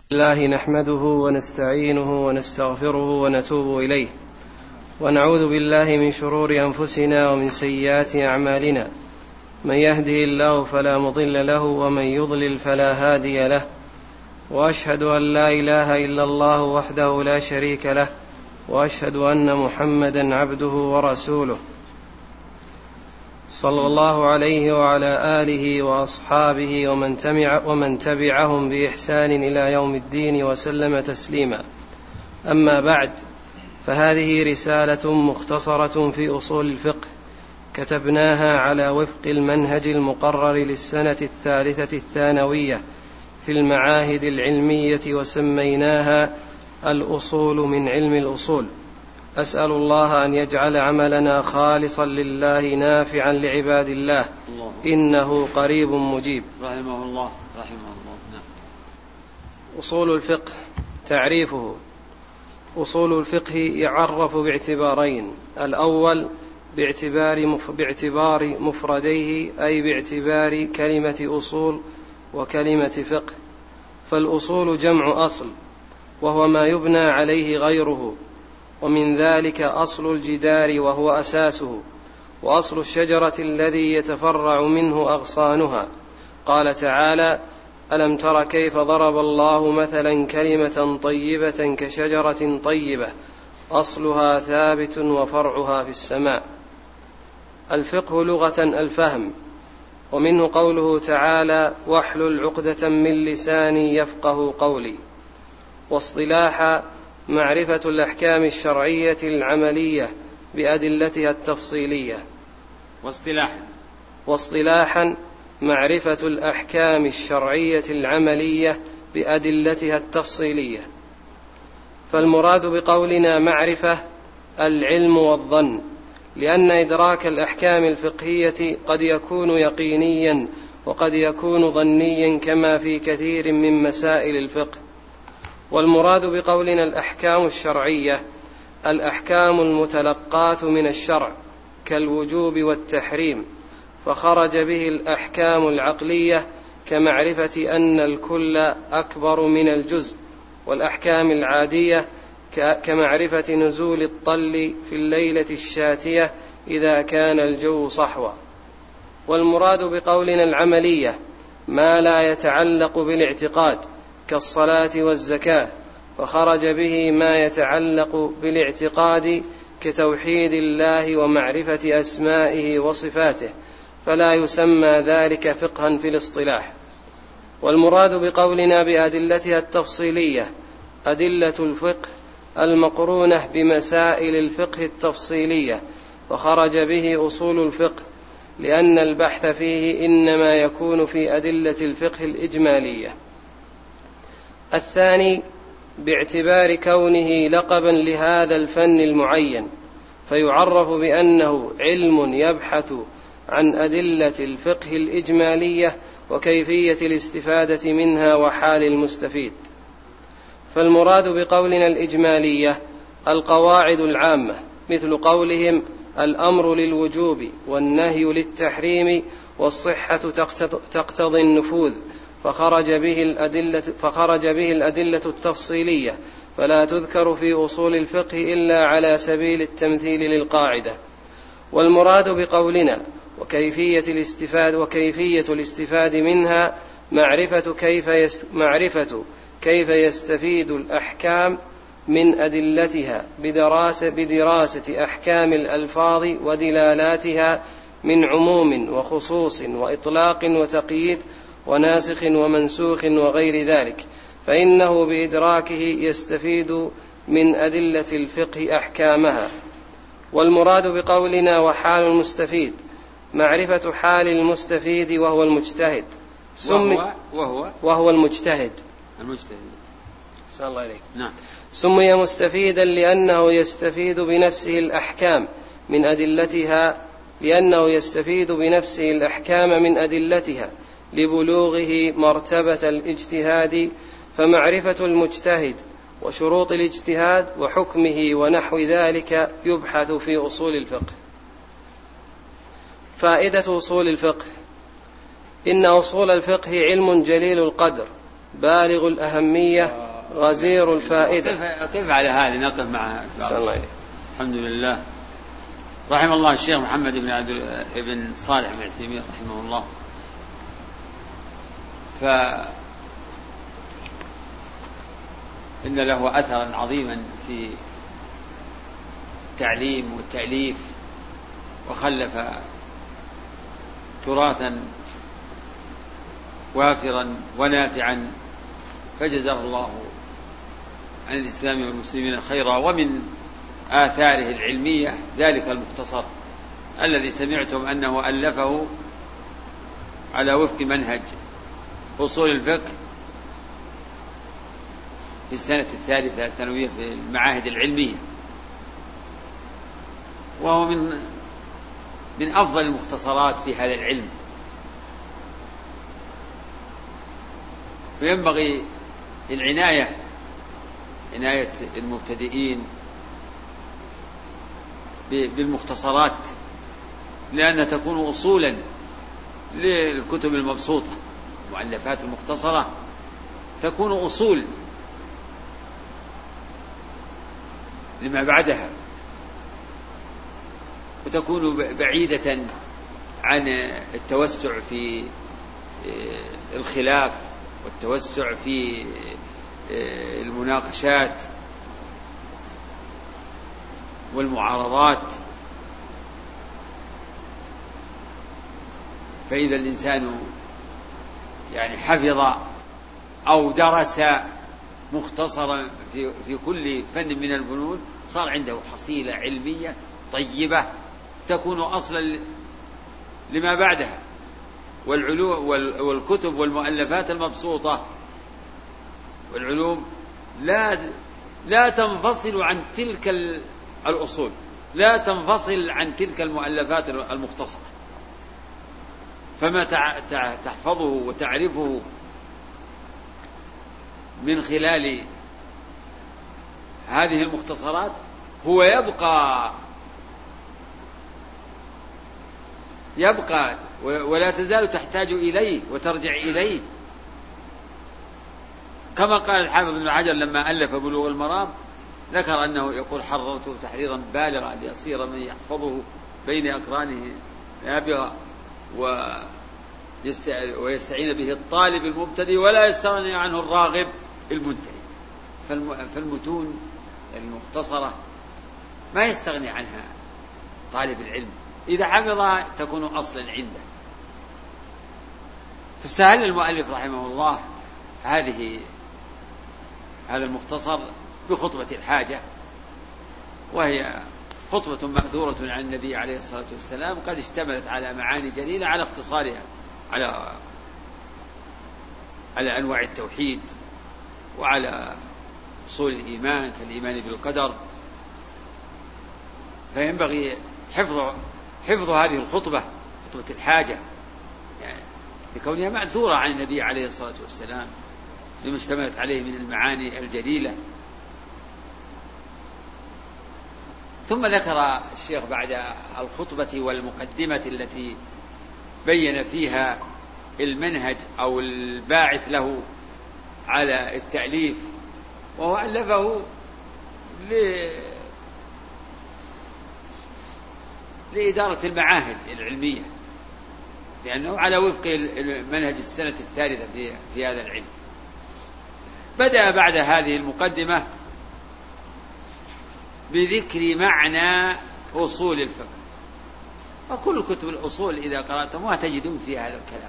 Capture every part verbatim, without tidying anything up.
الله نحمده ونستعينه ونستغفره ونتوب إليه، ونعوذ بالله من شرور أنفسنا ومن سيئات أعمالنا، من يهده الله فلا مضل له ومن يضلل فلا هادي له، وأشهد أن لا إله إلا الله وحده لا شريك له، وأشهد أن محمدا عبده ورسوله صلى الله عليه وعلى آله وأصحابه ومن, ومن تبعهم بإحسان إلى يوم الدين وسلم تسليما. أما بعد، فهذه رسالة مختصرة في أصول الفقه كتبناها على وفق المنهج المقرر للسنة الثالثة الثانوية في المعاهد العلمية، وسميناها الأصول من علم الأصول. أسأل الله أن يجعل عملنا خالصا لله نافعا لعباد الله، الله. إنه قريب مجيب رحمه الله رحمه الله. نعم. أصول الفقه. تعريفه: أصول الفقه يعرف باعتبارين: الأول باعتبار, مف... باعتبار مفرديه، أي باعتبار كلمة أصول وكلمة فقه. فالأصول جمع أصل، وهو ما يبنى عليه غيره، ومن ذلك أصل الجدار وهو أساسه، وأصل الشجرة الذي يتفرع منه أغصانها. قال تعالى: ألم تر كيف ضرب الله مثلا كلمة طيبة كشجرة طيبة أصلها ثابت وفرعها في السماء. الفقه لغة الفهم، ومنه قوله تعالى: واحلل عقدة من لساني يفقه قولي. واصطلاحا معرفة الأحكام الشرعية العملية بأدلتها التفصيلية. واصطلاحا واصطلاحا معرفة الأحكام الشرعية العملية بأدلتها التفصيلية. فالمراد بقولنا معرفة العلم والظن، لأن إدراك الأحكام الفقهية قد يكون يقينيا وقد يكون ظنيا، كما في كثير من مسائل الفقه. والمراد بقولنا الأحكام الشرعية الأحكام المتلقاة من الشرع كالوجوب والتحريم، فخرج به الأحكام العقلية كمعرفة أن الكل أكبر من الجزء، والأحكام العادية كمعرفة نزول الطل في الليلة الشاتية إذا كان الجو صحوا. والمراد بقولنا العملية ما لا يتعلق بالاعتقاد كالصلاة والزكاة، فخرج به ما يتعلق بالاعتقاد كتوحيد الله ومعرفة أسمائه وصفاته، فلا يسمى ذلك فقها في الاصطلاح. والمراد بقولنا بأدلتها التفصيلية أدلة الفقه المقرونة بمسائل الفقه التفصيلية، فخرج به أصول الفقه، لأن البحث فيه إنما يكون في أدلة الفقه الإجمالية. الثاني باعتبار كونه لقبا لهذا الفن المعين، فيعرف بأنه علم يبحث عن أدلة الفقه الإجمالية وكيفية الاستفادة منها وحال المستفيد. فالمراد بقولنا الإجمالية القواعد العامة، مثل قولهم: الأمر للوجوب والنهي للتحريم والصحة تقتضي النفوذ، فخرج به الأدلة, فخرج به الأدلة التفصيلية، فلا تذكر في أصول الفقه إلا على سبيل التمثيل للقاعدة. والمراد بقولنا وكيفية الاستفادة وكيفية الاستفادة منها معرفة كيف, يست معرفة كيف يستفيد الأحكام من أدلتها بدراسة, بدراسة أحكام الألفاظ ودلالاتها من عموم وخصوص وإطلاق وتقييد وناسخ ومنسوخ وغير ذلك، فإنه بإدراكه يستفيد من أدلة الفقه أحكامها. والمراد بقولنا وحال المستفيد معرفة حال المستفيد وهو المجتهد سمي وهو, وهو, وهو المجتهد المجتهد صلى الله عليك. نعم. سمي مستفيدا لأنه يستفيد بنفسه الأحكام من أدلتها لأنه يستفيد بنفسه الأحكام من أدلتها لبلوغه مرتبة الاجتهاد. فمعرفة المجتهد وشروط الاجتهاد وحكمه ونحو ذلك يبحث في أصول الفقه. فائدة أصول الفقه: إن أصول الفقه علم جليل القدر بالغ الأهمية غزير الفائدة. كيف, كيف على هذه نقف مع الحمد لله. رحم الله الشيخ محمد بن عبد بن صالح بن عثيمين رحمه الله. فإن له أثرا عظيما في التعليم والتأليف، وخلف تراثا وافرا ونافعا، فجزاه الله عن الإسلام والمسلمين خيرا. ومن آثاره العلمية ذلك المختصر الذي سمعتم أنه ألفه على وفق منهج أصول الفقه في السنة الثالثة الثانوية في المعاهد العلمية، وهو من من أفضل المختصرات في هذا العلم. وينبغي العناية عناية المبتدئين بالمختصرات، لأنها تكون أصولا للكتب المبسوطة. المؤلفات المختصرة تكون أصول لما بعدها، وتكون بعيدة عن التوسع في الخلاف والتوسع في المناقشات والمعارضات. فإذا الإنسان يعني حفظ أو درس مختصرا في, في كل فن من الفنون، صار عنده حصيلة علمية طيبة تكون أصلا لما بعدها. والعلوم والكتب والمؤلفات المبسوطة والعلوم لا لا تنفصل عن تلك الأصول، لا تنفصل عن تلك المؤلفات المختصرة. فما تحفظه وتعرفه من خلال هذه المختصرات هو يبقى يبقى ولا تزال تحتاج إليه وترجع إليه. كما قال الحافظ ابن حجر لما ألف بلوغ المرام، ذكر أنه يقول: حررته تحريرا بالغا ليصير من يحفظه بين أقرانه نابغا ويستعين به الطالب المبتدئ ولا يستغني عنه الراغب المنتهي. فالمتون المختصرة ما يستغني عنها طالب العلم، إذا حفظها تكون أصلا عنده. فاستهل المؤلف رحمه الله هذه هذا المختصر بخطبة الحاجة، وهي خطبة مأثورة عن النبي عليه الصلاة والسلام، قد اشتملت على معاني جليلة على اختصارها على على أنواع التوحيد وعلى أصول الإيمان كالإيمان بالقدر. فينبغي حفظ حفظ هذه الخطبة، خطبة الحاجة، يعني لكونها مأثورة عن النبي عليه الصلاة والسلام لما اشتملت عليه من المعاني الجليلة. ثم ذكر الشيخ بعد الخطبة والمقدمة التي بين فيها المنهج أو الباعث له على التأليف، وهو ألفه ل... لإدارة المعاهد العلمية، لأنه على وفق منهج السنة الثالثة في, في هذا العلم. بدأ بعد هذه المقدمة بذكر معنى أصول الفقه، وكل كتب الأصول إذا قرأتموها تجدون في هذا الكلام.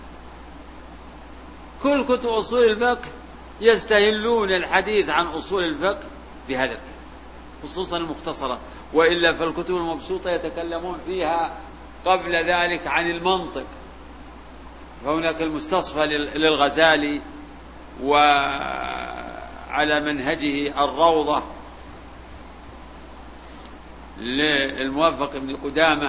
كل كتب أصول الفقه يستهلون الحديث عن أصول الفقه بهذا الكلام، خصوصا المختصرة، وإلا فالكتب المبسوطة يتكلمون فيها قبل ذلك عن المنطق. فهناك المستصفى للغزالي وعلى منهجه الروضة للموفق بن قدامة،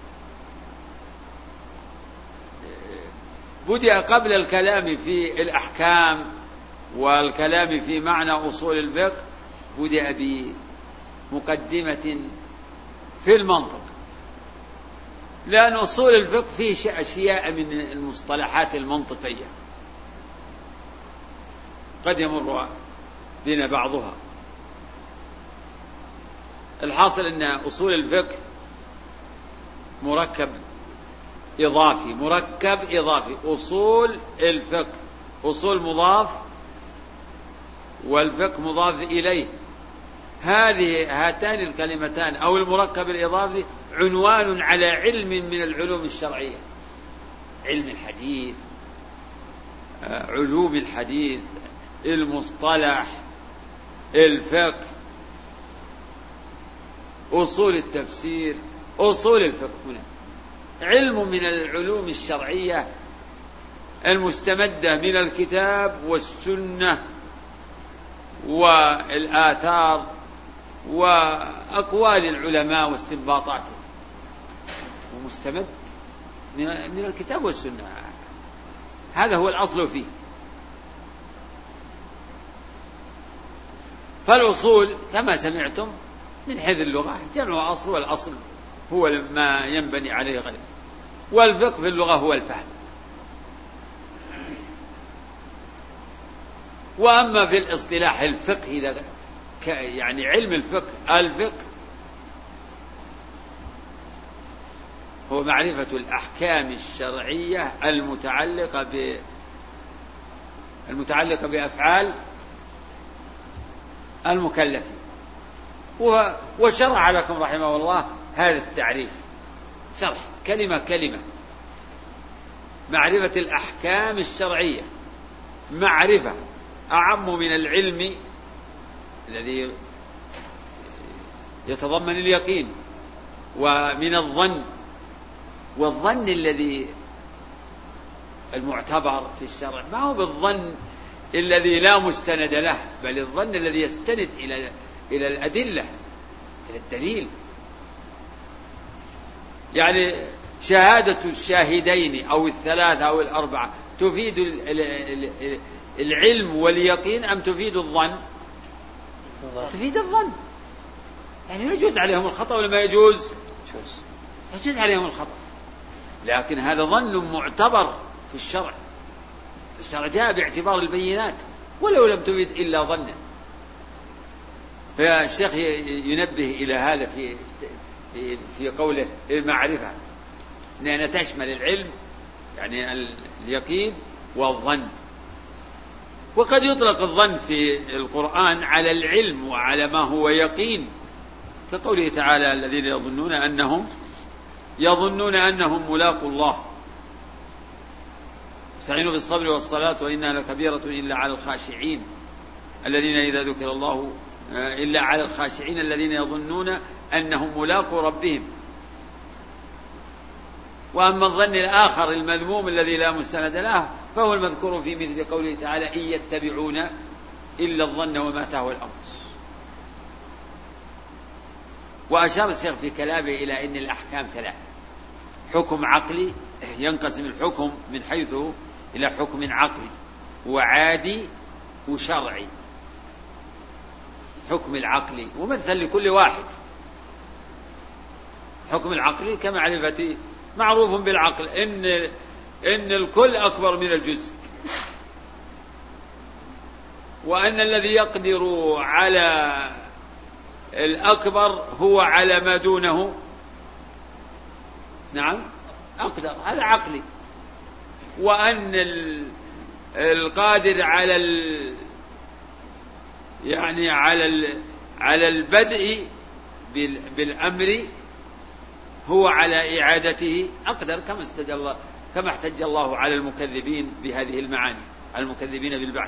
بدأ قبل الكلام في الأحكام والكلام في معنى أصول الفقه بدأ بمقدمة في المنطق، لأن أصول الفقه فيه أشياء من المصطلحات المنطقية قد يمر بنا بعضها. الحاصل أن أصول الفقه مركب إضافي مركب إضافي أصول الفقه أصول مضاف والفقه مضاف إليه. هذه هاتان الكلمتان أو المركب الإضافي عنوان على علم من العلوم الشرعية، علم الحديث، علوم الحديث، المصطلح، الفقه، أصول التفسير، أصول الفقه. هنا علم من العلوم الشرعية المستمدة من الكتاب والسنة والآثار وأقوال العلماء واستنباطات، ومستمد من الكتاب والسنة. هذا هو الأصل فيه. فالأصول كما سمعتم من حيث اللغة جمع أصل، والأصل هو ما ينبني عليه غيره، والفقه في اللغة هو الفهم. وأما في الاصطلاح الفقه إذا يعني علم الفقه، الفقه هو معرفة الأحكام الشرعية المتعلقة ب المتعلقة بأفعال المكلفين. وشرع لكم رحمه الله هذا التعريف، شرح كلمة كلمة. معرفة الأحكام الشرعية معرفة أعم من العلم الذي يتضمن اليقين، ومن الظن، والظن الذي المعتبر في الشرع ما هو بالظن الذي لا مستند له، بل الظن الذي يستند إلى إلى الأدلة، إلى الدليل. يعني شهادة الشاهدين أو الثلاثة أو الأربعة تفيد العلم واليقين أم تفيد الظن؟ تفيد الظن. يعني يجوز عليهم الخطأ ولا ما يجوز؟ يجوز عليهم الخطأ، لكن هذا ظن معتبر في الشرع. الشرع جاء باعتبار البينات ولو لم تفيد إلا ظنا. فالشيخ ينبه إلى هذا في في في قوله المعرفة، لأنها تشمل العلم يعني اليقين والظن. وقد يطلق الظن في القرآن على العلم وعلى ما هو يقين، كقوله تعالى الذين يظنون أنهم يظنون أنهم ملاقوا الله استعينوا بالصبر والصلاة وإنها لكبيرة إلا على الخاشعين الذين إذا ذكر الله إلا على الخاشعين الذين يظنون أنهم ملاقوا ربهم. وأما الظن الآخر المذموم الذي لا مستند له فهو المذكور في مثل قوله تعالى إن يتبعون إلا الظن وما تهوى الأنفس. وأشار الشيخ في كلامه إلى أن الأحكام ثلاث: حكم عقلي، ينقسم الحكم من حيث إلى حكم عقلي وعادي وشرعي. حكم العقلي ومثل لكل واحد. حكم العقلي كمعرفتي معروف بالعقل إن إن الكل أكبر من الجزء، وأن الذي يقدر على الأكبر هو على ما دونه نعم أقدر، هذا عقلي. وأن القادر على ال يعني على ال على البدء بالأمر هو على إعادته أقدر، كما استدل كما احتج الله على المكذبين بهذه المعاني، على المكذبين بالبعث.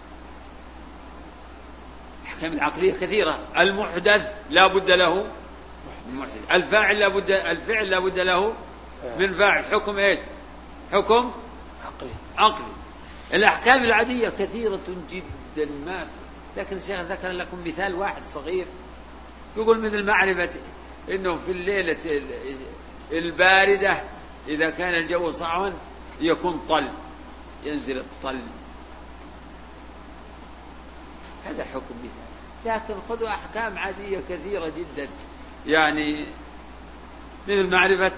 الأحكام العقلية كثيرة. المحدث لا بد له الفاعل لا بد الفعل لا بد له من فاعل. حكم ايش؟ حكم عقلي. عقلي. الأحكام العادية كثيرة جدا ما، لكن الشيخ ذكر لكم مثال واحد صغير. يقول من المعرفة إنه في الليلة الباردة إذا كان الجو صعبا يكون طل، ينزل الطل. هذا حكم مثال. لكن خذوا أحكام عادية كثيرة جدا. يعني من معرفة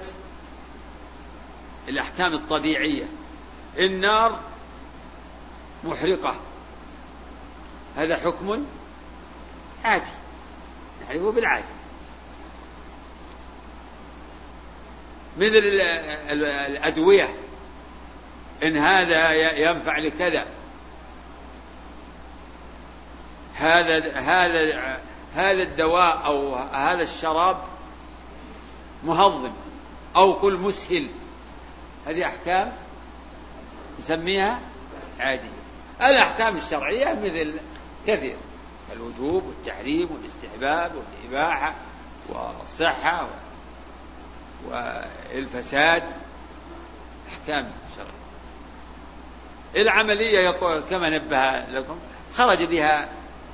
الأحكام الطبيعية، النار محرقة هذا حكم عادي نعرفه بالعادة، مثل الأدوية إن هذا ينفع لكذا، هذا هذا هذا الدواء أو هذا الشراب مهضم أو قل مسهل، هذه أحكام نسميها عادية. الأحكام الشرعية مثل كثير، الوجوب والتحريم والاستحباب والإباحة والصحة والفساد، أحكام شرعية. العملية كما نبه لكم خرج بها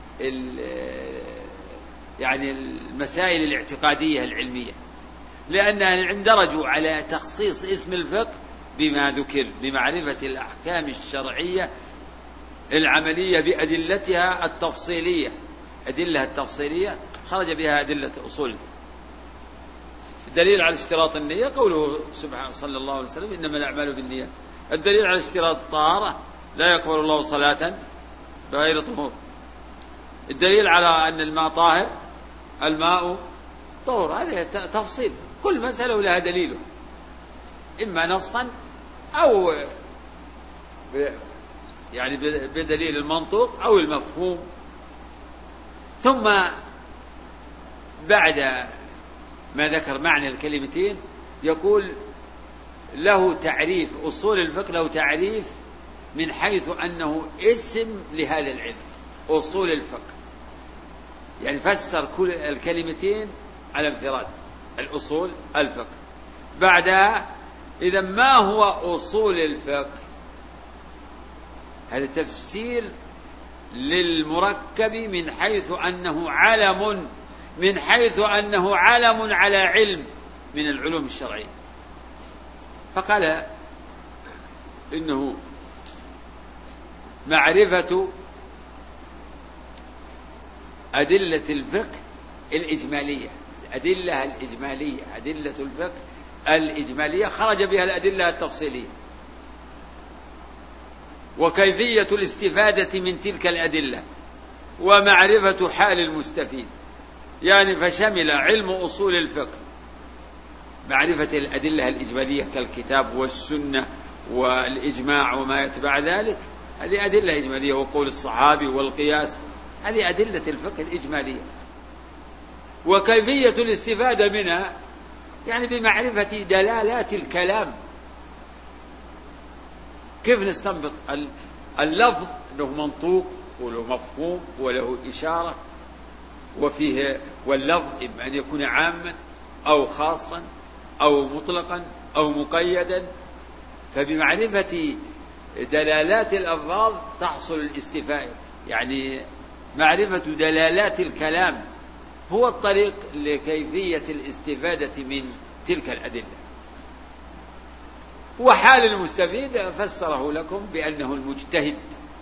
يعني المسائل الاعتقادية العلمية، لأن العلم درجوا على تخصيص اسم الفقه بما ذكر بمعرفة الأحكام الشرعية العملية بأدلتها التفصيلية. أدلة التفصيلية خرج بها أدلة أصول. الدليل على اشتراط النية قوله سبحانه صلى الله عليه وسلم إنما الأعمال بالنيات. الدليل على اشتراط الطهارة لا يقبل الله صلاة بغير طهور. الدليل على أن الماء طاهر الماء طهور، هذا تفصيل، كل مسألة لها دليله، إما نصا أو يعني بدليل المنطوق أو المفهوم. ثم بعد ما ذكر معنى الكلمتين يقول له تعريف، أصول الفقه له تعريف من حيث أنه اسم لهذا العلم، أصول الفقه، يعني فسر كل الكلمتين على انفراد، الأصول الفقه. بعدها إذا ما هو أصول الفقه؟ هذا تفسير للمركب من حيث أنه علم، من حيث أنه علم على علم من العلوم الشرعية. فقال إنه معرفة أدلة الفقه الإجمالية، الأدلة الإجمالية، أدلة الفقه الإجمالية خرج بها الأدلة التفصيلية، وكيفية الاستفادة من تلك الأدلة، ومعرفة حال المستفيد، يعني فشمل علم أصول الفقه معرفة الأدلة الإجمالية كالكتاب والسنة والإجماع وما يتبع ذلك، هذه أدلة إجمالية، وقول الصحابي والقياس، هذه أدلة الفقه الإجمالية. وكيفية الاستفادة منها يعني بمعرفة دلالات الكلام، كيف نستنبط اللفظ له منطوق وله مفهوم وله إشارة وفيه، واللفظ إما أن يكون عاما أو خاصا أو مطلقا أو مقيدا. فبمعرفة دلالات الألفاظ تحصل الاستفادة، يعني معرفة دلالات الكلام هو الطريق لكيفية الاستفادة من تلك الأدلة. وحال المستفيد فسره لكم بأنه المجتهد،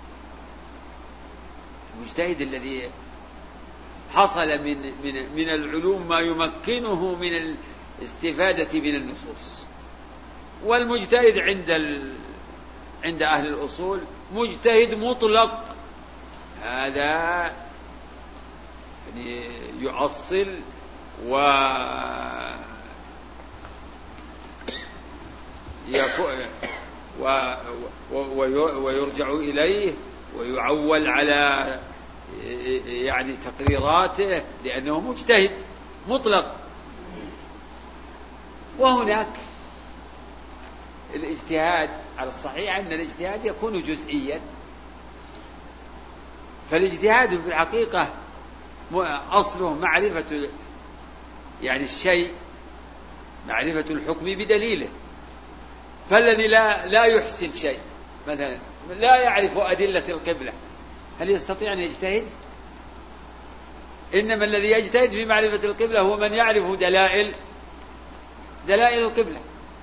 المجتهد الذي حصل من من من العلوم ما يمكنه من الاستفادة من النصوص. والمجتهد عند ال... عند أهل الأصول مجتهد مطلق، هذا يعني يؤصل و و... ويرجع إليه ويعول على يعني تقريراته لأنه مجتهد مطلق. وهناك الاجتهاد على الصحيح أن الاجتهاد يكون جزئيا، فالاجتهاد في الحقيقة أصله معرفة يعني الشيء، معرفة الحكم بدليله. فالذي لا لا يحسن شيء مثلا لا يعرف أدلة القبلة، هل يستطيع أن يجتهد؟ إنما الذي يجتهد في معرفة القبلة هو من يعرف دلائل دلائل القبلة.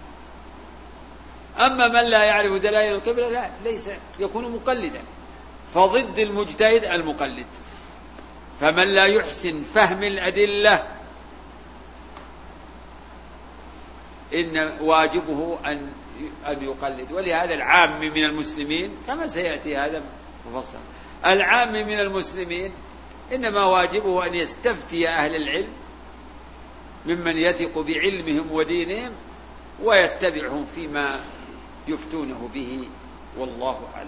أما من لا يعرف دلائل القبلة لا ليس يكون مقلدا، فضد المجتهد المقلد. فمن لا يحسن فهم الأدلة إن واجبه أن أن يقلد. ولهذا العام من المسلمين كما سيأتي هذا مفصل، العام من المسلمين، إنما واجبه أن يستفتي أهل العلم ممن يثق بعلمهم ودينهم ويتبعهم فيما يفتونه به، والله أعلم.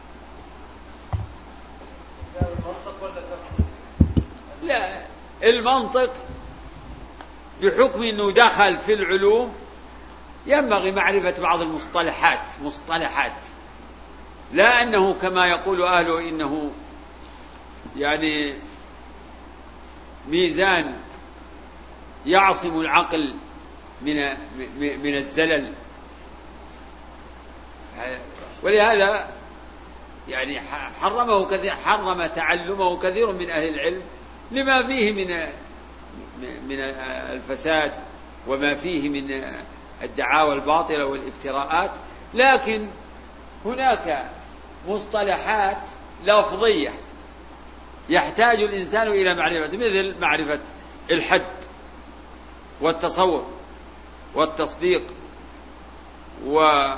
لا، المنطق بحكم أنه دخل في العلوم ينبغي معرفة بعض المصطلحات مصطلحات لا أنه كما يقول أهله إنه يعني ميزان يعصم العقل من من الزلل. ولهذا يعني حرمه كثير، حرم تعلمه كثير من أهل العلم لما فيه من من الفساد وما فيه من الدعاوى الباطلة والافتراءات. لكن هناك مصطلحات لفظية يحتاج الإنسان إلى معرفة، مثل معرفة الحد والتصور والتصديق و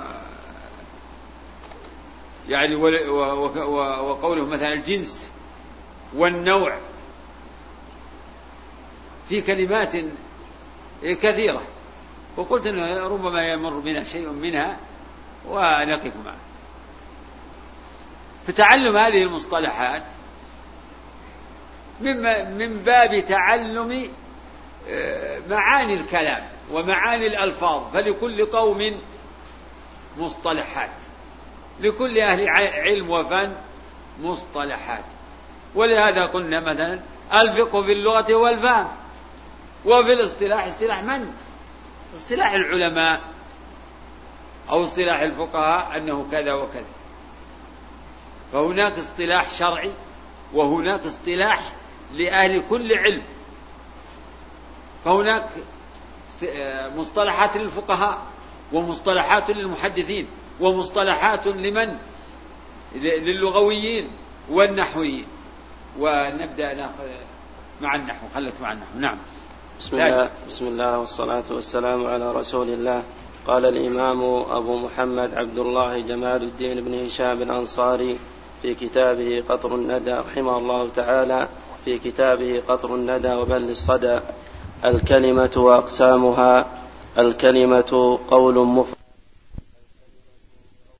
يعني وقوله مثلا الجنس والنوع، في كلمات كثيرة، وقلت أنه ربما يمر بنا شيء منها ونقف معه. فتعلم هذه المصطلحات من باب تعلم معاني الكلام ومعاني الألفاظ، فلكل قوم مصطلحات، لكل أهل علم وفن مصطلحات. ولهذا قلنا مثلا الفقه في اللغة هو الفهم، وفي الاصطلاح اصطلاح من؟ اصطلاح العلماء أو اصطلاح الفقهاء أنه كذا وكذا. فهناك اصطلاح شرعي وهناك اصطلاح لأهل كل علم. فهناك مصطلحات للفقهاء ومصطلحات للمحدثين ومصطلحات لمن؟ للغويين والنحويين. ونبدأ نأخذ مع النحو، خلك مع النحو. نعم. بسم الله, بسم الله والصلاة والسلام على رسول الله. قال الإمام أبو محمد عبد الله جمال الدين بن هشام الأنصاري في كتابه قطر الندى رحمه الله تعالى، في كتابه قطر الندى وبل الصدى: الكلمة وأقسامها. الكلمة قول مفرد